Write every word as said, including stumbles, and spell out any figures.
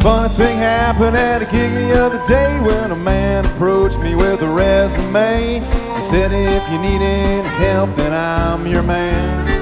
Funny thing happened at a gig the other day when a man approached me with a resume. He said, if you need any help, then I'm your man.